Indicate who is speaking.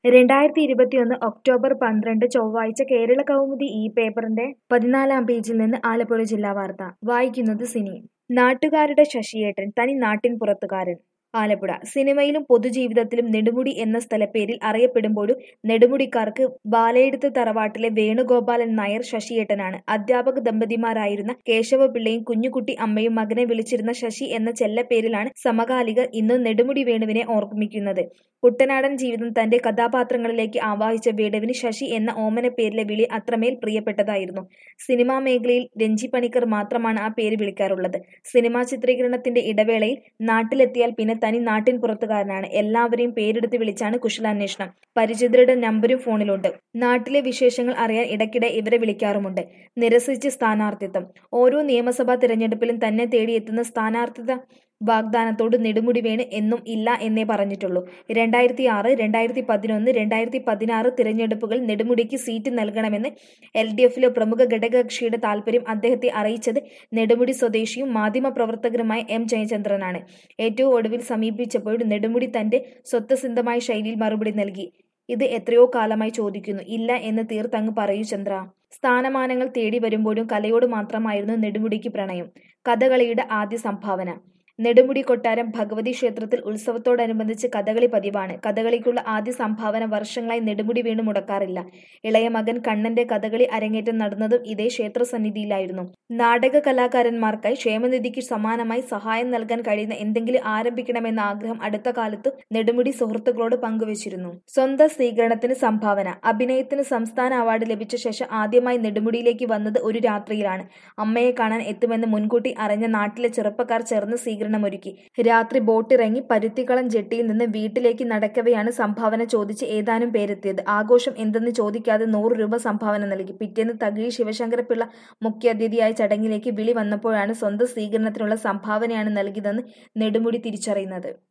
Speaker 1: 2021 October 12 ചൊവ്വാഴ്ച കേരള കൗമുദി ഈ പേപ്പറിന്റെ 14-ാം പേജിൽ നിന്ന് ആലപ്പുഴ ജില്ലാ വാർത്ത വായിക്കുന്നത് സിനി. നാട്ടുകാരുടെ ശശിയേട്ടൻ തനി നാട്ടിൻ പുറത്തുകാരൻ. ആലപ്പുഴ സിനിമയിലും പൊതുജീവിതത്തിലും നെടുമുടി എന്ന സ്ഥലപ്പേരിൽ അറിയപ്പെടുമ്പോഴും നെടുമുടിക്കാർക്ക് ബാലയെഴുത്ത് തറവാട്ടിലെ വേണുഗോപാലൻ നായർ ശശിയേട്ടനാണ്. അധ്യാപക ദമ്പതിമാരായിരുന്ന കേശവപിള്ളയും കുഞ്ഞുകുട്ടി അമ്മയും മകനെ വിളിച്ചിരുന്ന ശശി എന്ന ചെല്ലപ്പേരിലാണ് സമകാലികർ ഇന്നും നെടുമുടി വേണുവിനെ ഓർമ്മിക്കുന്നത്. കുട്ടനാടൻ ജീവിതം തന്റെ കഥാപാത്രങ്ങളിലേക്ക് ആവാഹിച്ച വേണുവിന് ശശി എന്ന ഓമനപ്പേരിലെ വിളി അത്രമേൽ പ്രിയപ്പെട്ടതായിരുന്നു. സിനിമാ മേഖലയിൽ രഞ്ജി പണിക്കർ മാത്രമാണ് ആ പേര് വിളിക്കാറുള്ളത്. സിനിമാ ചിത്രീകരണത്തിന്റെ ഇടവേളയിൽ നാട്ടിലെത്തിയാൽ പിന്നെ തനി നാട്ടിൻ പുറത്തുകാരനാണ്. എല്ലാവരെയും പേരെടുത്ത് വിളിച്ചാണ് കുശലാന്വേഷണം. പരിചിതരുടെ നമ്പരും ഫോണിലുണ്ട്. നാട്ടിലെ വിശേഷങ്ങൾ അറിയാൻ ഇടയ്ക്കിടെ ഇവരെ വിളിക്കാറുമുണ്ട്. നിരസിച്ച് സ്ഥാനാർത്ഥിത്വം. ഓരോ നിയമസഭാ തിരഞ്ഞെടുപ്പിലും തന്നെ തേടിയെത്തുന്ന സ്ഥാനാർത്ഥിത്വ വാഗ്ദാനത്തോട് നെടുമുടി വേണു എന്നും ഇല്ല എന്നേ പറഞ്ഞിട്ടുള്ളൂ. 2006, 2011, 2016 തിരഞ്ഞെടുപ്പുകൾ നെടുമുടിക്ക് സീറ്റ് നൽകണമെന്ന് LDFിലെ പ്രമുഖ ഘടകകക്ഷിയുടെ താൽപര്യം അദ്ദേഹത്തെ അറിയിച്ചത് നെടുമുടി സ്വദേശിയും മാധ്യമപ്രവർത്തകനുമായ M ജയചന്ദ്രനാണ്. ഏറ്റവും ഒടുവിൽ സമീപിച്ചപ്പോഴും നെടുമുടി തന്റെ സ്വതസിദ്ധമായ ശൈലിയിൽ മറുപടി നൽകി. ഇത് എത്രയോ കാലമായി ചോദിക്കുന്നു. ഇല്ല എന്ന് തീർത്തങ്ങ് പറയൂ ചന്ദ്ര. സ്ഥാനമാനങ്ങൾ തേടി വരുമ്പോഴും കലയോട് മാത്രമായിരുന്നു നെടുമുടിക്ക് പ്രണയം. കഥകളിയുടെ ആദ്യ സംഭാവന. നെടുമുടി കൊട്ടാരം ഭഗവതി ക്ഷേത്രത്തിൽ ഉത്സവത്തോടനുബന്ധിച്ച് കഥകളി പതിവാണ്. കഥകളിക്കുള്ള ആദ്യ സംഭാവന വർഷങ്ങളായി നെടുമുടി വേണു മുടക്കാറില്ല. ഇളയ മകൻ കണ്ണന്റെ കഥകളി അരങ്ങേറ്റം നടന്നതും ഇതേ ക്ഷേത്രസന്നിധിയിലായിരുന്നു. നാടക കലാകാരന്മാർക്കായി ക്ഷേമനിധിക്ക് സമാനമായി സഹായം നൽകാൻ കഴിയുന്ന എന്തെങ്കിലും ആരംഭിക്കണമെന്ന ആഗ്രഹം അടുത്ത കാലത്തു നെടുമുടി സുഹൃത്തുക്കളോട് പങ്കുവച്ചിരുന്നു. സ്വന്തം സ്വീകരണത്തിന് സംഭാവന. അഭിനയത്തിന് സംസ്ഥാന അവാർഡ് ലഭിച്ച ശേഷം ആദ്യമായി നെടുമുടിയിലേക്ക് വന്നത് ഒരു രാത്രിയിലാണ്. അമ്മയെ കാണാൻ എത്തുമെന്ന് മുൻകൂട്ടി അറിഞ്ഞ നാട്ടിലെ ചെറുപ്പക്കാർ ചേർന്ന് സ്വീകരണമൊരുക്കി. രാത്രി ബോട്ടിറങ്ങി പരുത്തിക്കളം ജെട്ടിയിൽ നിന്ന് വീട്ടിലേക്ക് നടക്കവെയാണ് സംഭാവന ചോദിച്ച് ഏതാനും പേരെത്തിയത്. ആഘോഷം എന്തെന്ന് ചോദിക്കാതെ 100 രൂപ സംഭാവന നൽകി. പിറ്റേന്ന് തകഴി ശിവശങ്കരപ്പിള്ള മുഖ്യാതിഥിയായ ചടങ്ങിലേക്ക് വിളി വന്നപ്പോഴാണ് സ്വന്തം സ്വീകരണത്തിനുള്ള സംഭാവനയാണ് നൽകിയതെന്ന് നെടുമുടി തിരിച്ചറിയുന്നത്.